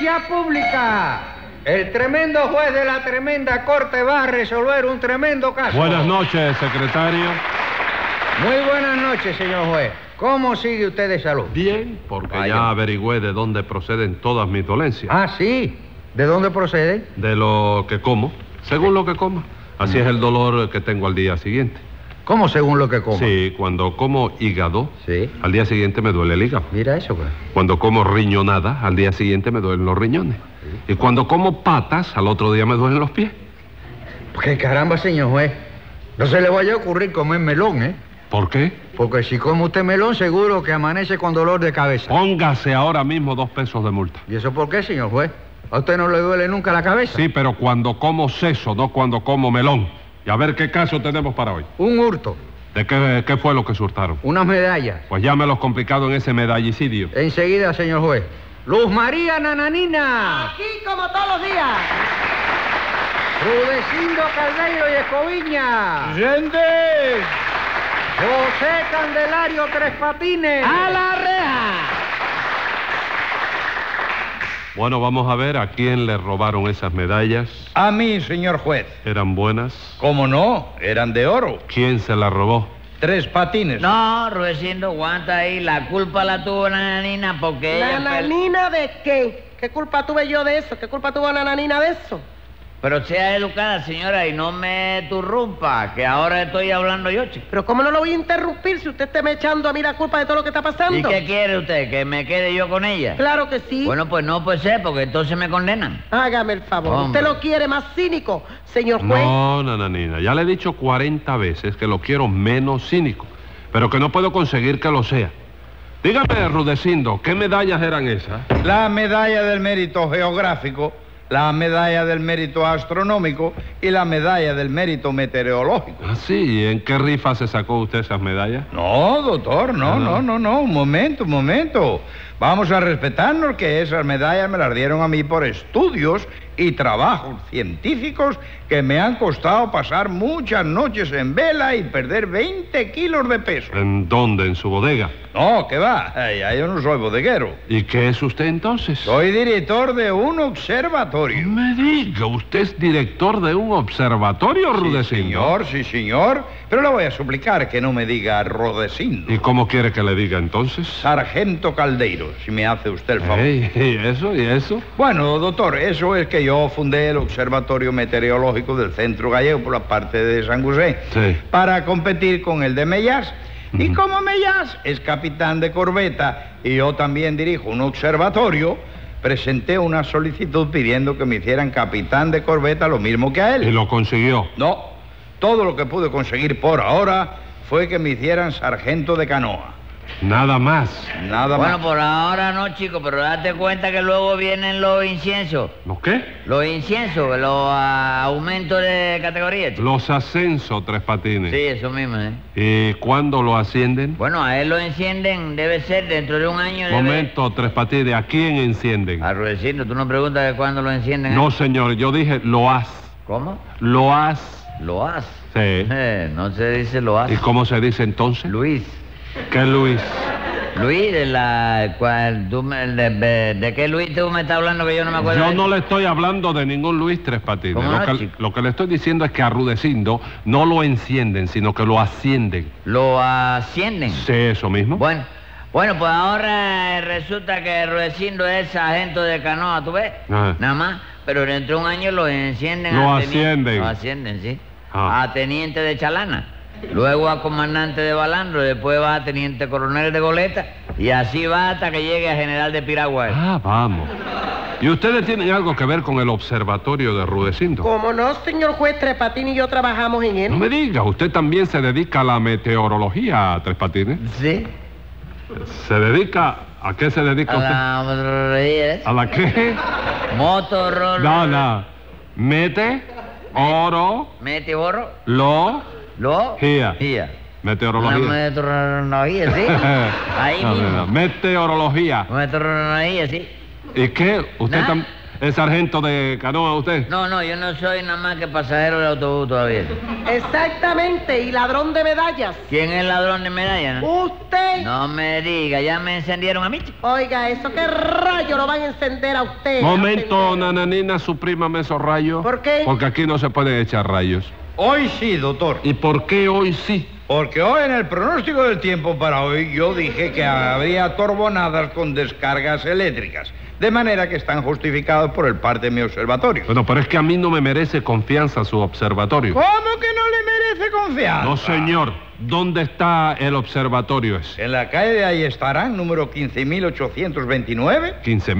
Audiencia pública. El tremendo juez de la tremenda corte va a resolver un tremendo caso. Buenas noches, secretario. Muy buenas noches, señor juez. ¿Cómo sigue usted de salud? Bien, porque Vaya. ya averigüé de dónde proceden todas mis dolencias. Ah, sí. ¿De dónde procede? De lo que como, según lo que coma. Así es el dolor que tengo al día siguiente. ¿Cómo según lo que coma? Sí, cuando como hígado, Sí. al día siguiente me duele el hígado. Mira eso, pues. Cuando como riñonada, al día siguiente me duelen los riñones. Y cuando como patas, al otro día me duelen los pies. ¿Qué caramba, señor juez? No se le vaya a ocurrir comer melón, ¿eh? ¿Por qué? Porque si come usted melón, seguro que amanece con dolor de cabeza. Póngase ahora mismo 2 pesos de multa. ¿Y eso por qué, señor juez? ¿A usted no le duele nunca la cabeza? Sí, pero cuando como seso, no cuando como melón. Y a ver qué caso tenemos para hoy. Un hurto, ¿De qué fue lo que surtaron? unas medallas. Pues llámelos complicado en ese medallicidio. Enseguida, señor juez. Luz María Nananina. Aquí como todos los días. Rudecindo Caldeiro y Escoviña. ¡Gente! José Candelario Tres Patines. ¡A la reja! Bueno, vamos a ver a quién le robaron esas medallas. A mí, señor juez. ¿Eran buenas? ¿Cómo no? Eran de oro. ¿Quién se las robó? 3 patines. No, Rudecindo, aguanta ahí. La culpa la tuvo Nananina porque ella... ¿Nananina de qué? ¿Qué culpa tuve yo de eso? ¿Qué culpa tuvo Nananina de eso? Pero sea educada, señora, y no me turrumpa, que ahora estoy hablando yo, chico. Pero ¿cómo no lo voy a interrumpir si usted está me echando a mí la culpa de todo lo que está pasando? ¿Y qué quiere usted? ¿Que me quede yo con ella? Claro que sí. Bueno, pues no puede ser, porque entonces me condenan. Hágame el favor. Hombre. ¿Usted lo quiere más cínico, señor juez? No, nananina. Ya le he dicho 40 veces que lo quiero menos cínico, pero que no puedo conseguir que lo sea. Dígame, Rudecindo, ¿qué medallas eran esas? La medalla del mérito geográfico, la medalla del mérito astronómico y la medalla del mérito meteorológico. Ah, sí. ¿Y en qué rifa se sacó usted esas medallas? No, doctor, no. Un momento. Vamos a respetarnos que esas medallas me las dieron a mí por estudios y trabajos científicos que me han costado pasar muchas noches en vela y perder 20 kilos de peso. ¿En dónde? ¿En su bodega? No, ¿qué va? Ya yo no soy bodeguero. ¿Y qué es usted entonces? Soy director de un observatorio. No me diga, ¿usted es director de un observatorio, Rudecindo? Sí, señor. Pero le voy a suplicar que no me diga Rudecindo. ¿Y cómo quiere que le diga entonces? Sargento Caldeiro, si me hace usted el favor. ¿Y eso? Bueno, doctor, eso es que yo fundé el Observatorio Meteorológico del Centro Gallego por la parte de San José. Sí. Para competir con el de Mellás. Y como Mellás es capitán de corbeta y yo también dirijo un observatorio, presenté una solicitud pidiendo que me hicieran capitán de corbeta lo mismo que a él. ¿Y lo consiguió? No, todo lo que pude conseguir por ahora fue que me hicieran sargento de canoa. Nada más. Nada Bueno, más. por ahora no, chico, pero date cuenta que luego vienen los inciensos. ¿Los qué? Los inciensos, los aumentos de categoría, chico. Los ascensos, Tres Patines. Sí, eso mismo, ¿eh? ¿Y cuándo lo ascienden? Bueno, a él lo encienden, debe ser dentro de un año. Momento, Tres Patines, ¿a quién encienden? A Rudecindo, tú no preguntas de cuándo lo encienden. No, señor, yo dije lo has. ¿Cómo? Lo has. Lo has. Sí. No se dice lo has. ¿Y cómo se dice entonces? Luis. ¿Qué Luis? Luis, ¿de qué Luis tú me estás hablando que yo no me acuerdo? Yo no le estoy hablando de ningún Luis Tres Patines. ¿Cómo no, chico? Lo que le estoy diciendo es que a Rudecindo no lo encienden, sino que lo ascienden. ¿Lo ascienden? Sí, eso mismo. Bueno, pues ahora resulta que Rudecindo es sargento de canoa, ¿tú ves? Ajá. Nada más, pero dentro de un año lo encienden. Lo a teniente. ascienden. Lo ascienden, sí. Ah. A teniente de chalana. Luego a comandante de balandro, después va a teniente coronel de goleta y así va hasta que llegue a general de piragua. Ah, vamos. ¿Y ustedes tienen algo que ver con el observatorio de Rudecindo? Como no, señor juez, Tres Patines y yo trabajamos en él. No me diga, ¿usted también se dedica a la meteorología, Tres Patines? Sí. ¿Se dedica? ¿A qué se dedica A usted? la motorología. ¿A la qué? Motorología. No. Mete, oro, Mete borro. lo, Lo. Gia. Gia. meteorología. Una meteorología, sí. Ahí No, mismo. Meteorología. Meteorología, sí. ¿Y qué? ¿Usted Nada. ¿Es sargento de canoa usted? No, yo no soy nada más que pasajero del autobús todavía. Exactamente, y ladrón de medallas. ¿Quién es el ladrón de medallas? No? Usted. No me diga, ya me encendieron a mí, chico. Oiga, ¿eso qué rayo lo van a encender a usted? Momento, Atender. nananina, suprímame esos rayos. ¿Por qué? Porque aquí no se pueden echar rayos. Hoy sí, doctor. ¿Y por qué hoy sí? Porque hoy en el pronóstico del tiempo para hoy yo dije que habría torbonadas con descargas eléctricas. De manera que están justificados por el parte de mi observatorio. Bueno, pero es que a mí no me merece confianza su observatorio. ¿Cómo que no le merece confianza? No, señor. ¿Dónde está el observatorio ese? En la calle de ahí estarán, número 15.829.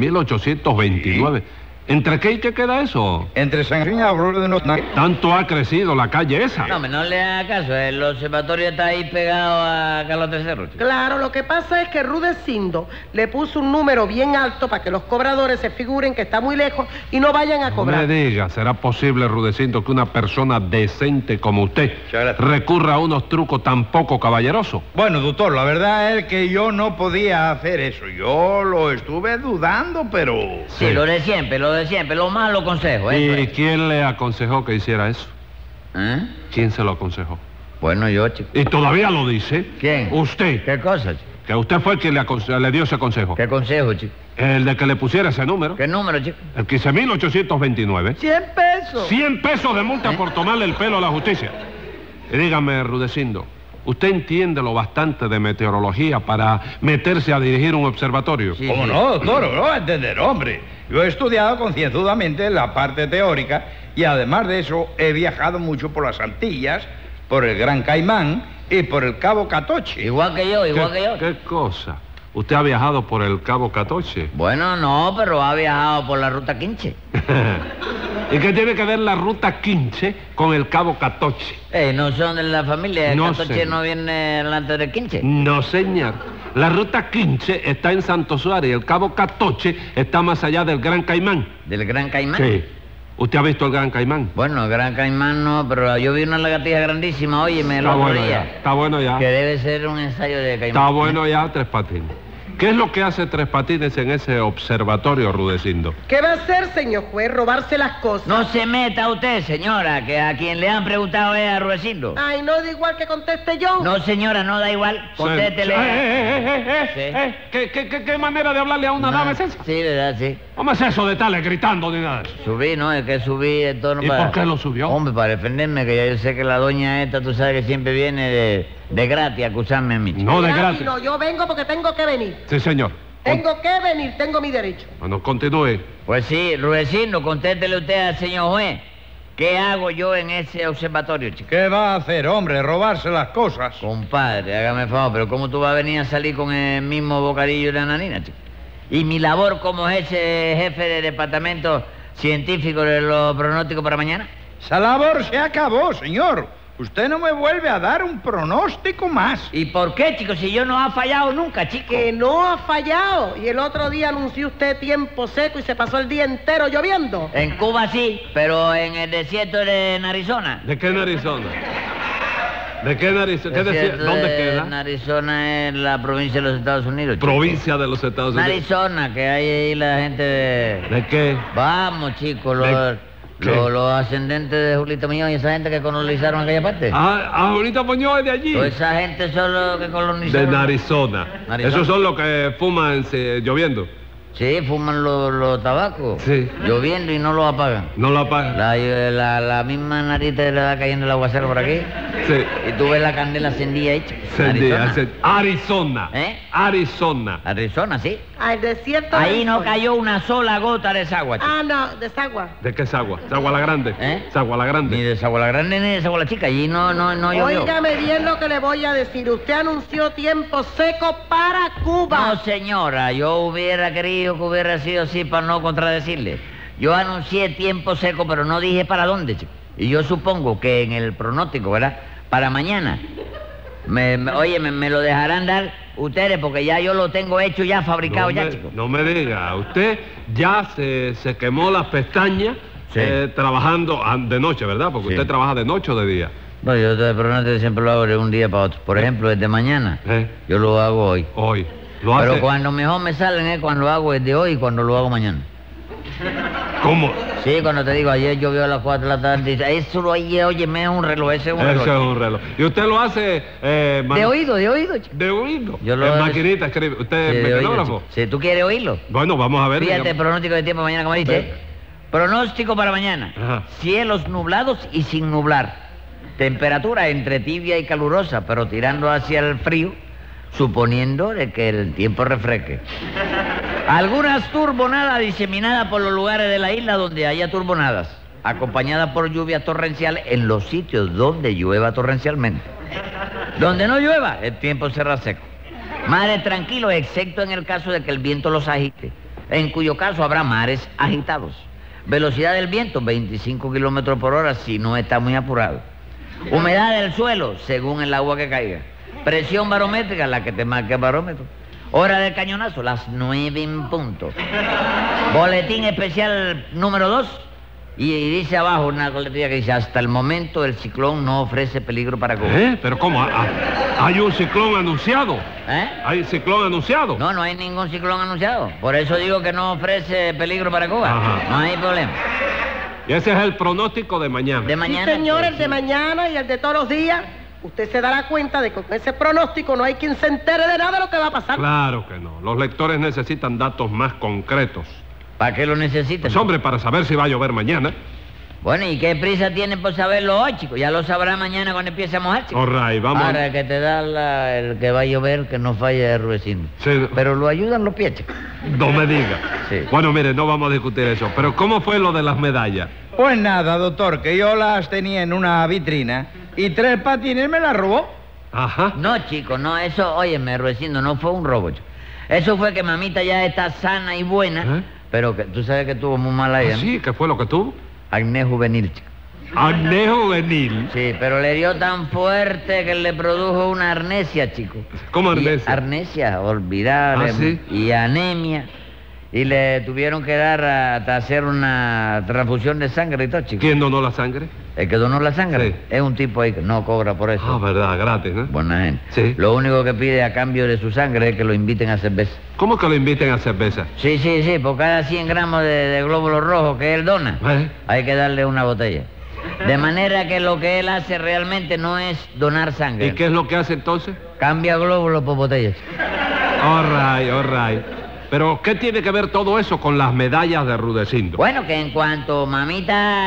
15.829. ¿Entre qué y qué queda eso? Entre San Juan y Aurora de Norte. Tanto ha crecido la calle esa. No, no le haga caso, el observatorio está ahí pegado a Carlos III, chico. Claro, lo que pasa es que Rudecindo le puso un número bien alto para que los cobradores se figuren que está muy lejos y no vayan a No cobrar. me diga, ¿será posible, Rudecindo, que una persona decente como usted Muchas gracias. recurra a unos trucos tan poco caballerosos? Bueno, doctor, la verdad es que yo no podía hacer eso. Yo lo estuve dudando, pero... Sí, lo de siempre, lo malo consejo, eso ¿Y es. quién le aconsejó que hiciera eso? ¿Eh? ¿Quién se lo aconsejó? Bueno, yo, chico. Y todavía lo dice. ¿Quién? Usted. ¿Qué cosa, chico? Que usted fue quien le dio ese consejo. ¿Qué consejo, chico? El de que le pusiera ese número. ¿Qué número, chico? El 15.829. 100 pesos. 100 pesos de multa ¿Eh? por tomarle el pelo a la justicia. Y dígame, Rudecindo, ¿usted entiende lo bastante de meteorología para meterse a dirigir un observatorio? Sí. ¿Cómo no, doctor? No va a entender, hombre. Yo he estudiado concienzudamente la parte teórica y además de eso he viajado mucho por las Antillas, por el Gran Caimán y por el Cabo Catoche. Igual que yo, igual que yo. ¿Qué cosa? ¿Usted ha viajado por el Cabo Catoche? Bueno, no, pero ha viajado por la ruta 15. ¿Y qué tiene que ver la ruta 15 con el Cabo Catoche? No son de la familia, el No, 14 señor. no viene delante del 15. No, señor. La ruta 15 está en Santo Suárez y el Cabo Catoche está más allá del Gran Caimán. ¿Del Gran Caimán? Sí. ¿Usted ha visto el Gran Caimán? Bueno, el Gran Caimán no, pero yo vi una lagartija grandísima, óyeme, el Está otro bueno día. ya. Está bueno ya. Que debe ser un ensayo de Caimán. Está bueno ya, Tres Patines. ¿Qué es lo que hace Tres Patines en ese observatorio, Rudecindo? ¿Qué va a hacer, señor juez? Robarse las cosas. No se meta usted, señora, que a quien le han preguntado es a Rudecindo. Ay, no da igual que conteste yo. No, señora, no da igual. Contéstele. ¿Qué manera de hablarle a una dama es esa? Sí, verdad, sí. ¿Cómo es eso de estarle gritando ni nada? Subí, ¿no? Es que subí el tono ¿Y para... por qué lo subió? Hombre, para defenderme, que ya yo sé que la doña esta, tú sabes que siempre viene de gratis a acusarme a mí. chico. No de Gratis, gratis. no, yo vengo porque tengo que venir. Sí, señor. Tengo que venir, tengo mi derecho. Bueno, continúe. Pues sí, Rudecindo, contéstele usted al señor juez. ¿Qué hago yo en ese observatorio, chico? ¿Qué va a hacer, hombre? Robarse las cosas. Compadre, hágame favor, pero ¿cómo tú vas a venir a salir con el mismo bocadillo de nananina, chico? Y mi labor como ese jefe de departamento científico de los pronósticos para mañana. Esa labor se acabó, señor. Usted no me vuelve a dar un pronóstico más. ¿Y por qué, chico? Si yo no ha fallado nunca, chico. Que no ha fallado. Y el otro día anunció usted tiempo seco y se pasó el día entero lloviendo. En Cuba sí, pero en el desierto de Arizona. ¿De qué Arizona? ¿De qué Arizona? ¿Qué decía? ¿Dónde queda? Arizona es la provincia de los Estados Unidos, chico. Provincia de los Estados Unidos. Arizona, que hay ahí la gente de... ¿De qué? Vamos, chicos, ¿De qué? los ascendentes de Julito Muñoz y esa gente que colonizaron aquella parte. Ahorita Muñoz es de allí. Toda esa gente son los que De colonizaron. Arizona. Arizona. Esos son los que fuman lloviendo. Sí, fuman los tabacos. Sí. Lloviendo y no los apagan. No lo apagan. La misma nariz te le va cayendo el aguacero por aquí. Sí. Y tú ves la candela encendida ahí, chico. Arizona. Arizona. Arizona. ¿Eh? Arizona. Arizona, sí. Al desierto. de Ahí no Arizona. cayó una sola gota de desagua, chico. Ah, no, desagua. ¿De qué es agua? ¿Es agua la grande? ¿Eh? ¿Es agua la Ni grande? de desagua la grande ni de desagua la chica. Allí no llovió. Óigame bien lo que le voy a decir. Usted anunció tiempo seco para Cuba. No, señora, yo hubiera querido que hubiera sido así para no contradecirle. Yo anuncié tiempo seco, pero no dije para dónde, chico. Y yo supongo que en el pronóstico, ¿verdad? Para mañana. Me lo dejarán dar ustedes porque ya yo lo tengo hecho, ya fabricado, ya, chico. No me diga, usted ya se quemó las pestañas Sí. trabajando de noche, ¿verdad? Porque Sí. usted trabaja de noche o de día. No, yo el pronóstico siempre lo hago de un día para otro. Por ejemplo, desde mañana, yo lo hago hoy. Hoy. Lo Pero hace... cuando mejor me salen es cuando lo hago desde hoy y cuando lo hago mañana. ¿Cómo? Sí, cuando te digo, ayer llovió a las 4 de la tarde, eso lo oye, óyeme, es un reloj, ese es un reloj. Eso es un reloj. ¿Y usted lo hace... De oído, chico. ¿De oído? Yo lo En hago- maquinita escribe. ¿Usted Sí, es de oído, mecanógrafo? chico. Si tú quieres oírlo. Bueno, vamos a ver. Fíjate, digamos. pronóstico de tiempo mañana, como dice. Ve. Pronóstico para mañana. Ajá. Cielos nublados y sin nublar. Temperatura entre tibia y calurosa, pero tirando hacia el frío, suponiendo de que el tiempo refresque. Algunas turbonadas diseminadas por los lugares de la isla donde haya turbonadas, acompañadas por lluvias torrenciales en los sitios donde llueva torrencialmente. Donde no llueva, el tiempo será seco. Mares tranquilos, excepto en el caso de que el viento los agite, en cuyo caso habrá mares agitados. Velocidad del viento, 25 kilómetros por hora si no está muy apurado. Humedad del suelo, según el agua que caiga. Presión barométrica, la que te marque el barómetro. Hora del cañonazo, las 9 en punto. Boletín especial número 2. Y dice abajo una coletilla que dice, hasta el momento el ciclón no ofrece peligro para Cuba. ¿Pero cómo? ¿Hay un ciclón anunciado? ¿Eh? ¿Hay ciclón anunciado? No, no hay ningún ciclón anunciado. Por eso digo que no ofrece peligro para Cuba. Ajá. No hay problema. Y ese es el pronóstico de mañana. De Sí, mañana. señor, el sí. de mañana y el de todos los días. Usted se dará cuenta de que con ese pronóstico no hay quien se entere de nada de lo que va a pasar. Claro que no. Los lectores necesitan datos más concretos. ¿Para qué lo necesitan? Pues hombre, para saber si va a llover mañana. Bueno, ¿y qué prisa tienen por saberlo hoy, chico? Ya lo sabrá mañana cuando empiece a mojar, chico. All right, vamos. Ahora que te da el que va a llover, que no falle el ruecino. Sí. Pero lo ayudan los pies, chico. No me diga. Sí. Bueno, mire, no vamos a discutir eso. Pero ¿cómo fue lo de las medallas? Pues nada, doctor, que yo las tenía en una vitrina y Tres Patines me las robó. Ajá. No, chico, no, eso, óyeme, Ruecindo, no fue un robo, chico. Eso fue que mamita ya está sana y buena, ¿Eh? pero que tú sabes que tuvo muy mala ella, ¿Ah, sí? ¿Qué fue lo que tuvo? acné juvenil, chico. Acné juvenil. Sí, pero le dio tan fuerte que le produjo una arnesia, chico. ¿Cómo Y arnesia? arnesia, olvidar, ¿Ah, sí? y anemia. Y le tuvieron que dar hasta hacer una transfusión de sangre y todo, chico. ¿Quién donó la sangre? El que donó la sangre Sí. es un tipo ahí que no cobra por eso. Ah, verdad, gratis, ¿no? Buena gente. Sí. Lo único que pide a cambio de su sangre es que lo inviten a cerveza. ¿Cómo que lo inviten a cerveza? Sí, por cada 100 gramos de glóbulos rojos que él dona, ¿Eh? hay que darle una botella. De manera que lo que él hace realmente no es donar sangre. ¿Y qué es lo que hace entonces? Cambia glóbulos por botellas. All right. Pero, ¿qué tiene que ver todo eso con las medallas de Rudecindo? Bueno, que en cuanto mamita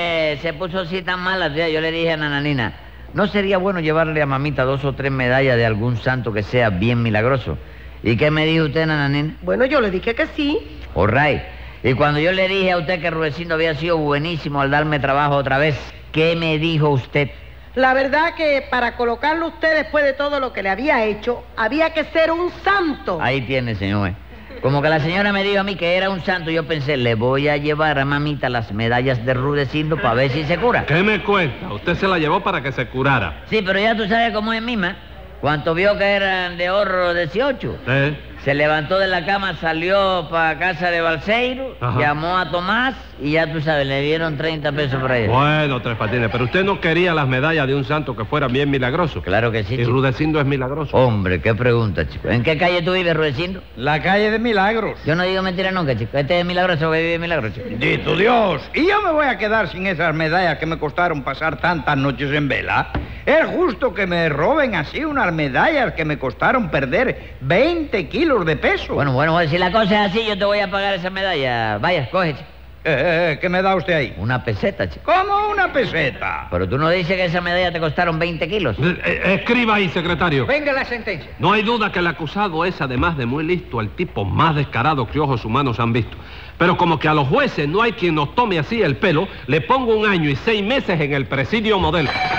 se puso así tan mala, tía, yo le dije a Nananina, ¿no sería bueno llevarle a mamita 2 o 3 medallas de algún santo que sea bien milagroso? ¿Y qué me dijo usted, Nananina? Bueno, yo le dije que sí. All right. Y cuando yo le dije a usted que Rudecindo había sido buenísimo al darme trabajo otra vez, ¿qué me dijo usted? La verdad que para colocarlo usted después de todo lo que le había hecho, había que ser un santo. Ahí tiene, señor. Como que la señora me dijo a mí que era un santo, yo pensé, le voy a llevar a mamita las medallas de Rudecindo para ver si se cura. ¿Qué me cuenta? Usted se la llevó para que se curara. Sí, pero ya tú sabes cómo es misma. Cuando vio que eran de ahorro 18, ¿Eh? se levantó de la cama, salió para casa de Balseiro, Ajá. llamó a Tomás y ya tú sabes, le dieron 30 pesos por ella. Bueno, Tres Patines, pero usted no quería las medallas de un santo que fuera bien milagroso. Claro que sí, Y chico. Rudecindo es milagroso. Hombre, qué pregunta, chico. ¿En qué calle tú vives, Rudecindo? La calle de Milagros. Yo no digo mentira nunca, chico. Este es milagroso que vive milagroso, chico. Bendito Dios. ¿Y yo me voy a quedar sin esas medallas que me costaron pasar tantas noches en vela? ¿Es justo que me roben así unas medallas que me costaron perder 20 kilos de peso? Bueno, si la cosa es así, yo te voy a pagar esa medalla. Vaya, coge, chico. ¿Qué me da usted ahí? Una peseta, chico. ¿Cómo una peseta? Pero tú no dices que esa medalla te costaron 20 kilos. Escriba ahí, secretario. Venga la sentencia. No hay duda que el acusado es, además de muy listo, el tipo más descarado que ojos humanos han visto. Pero como que a los jueces no hay quien nos tome así el pelo, le pongo 1 año y 6 meses en el presidio modelo.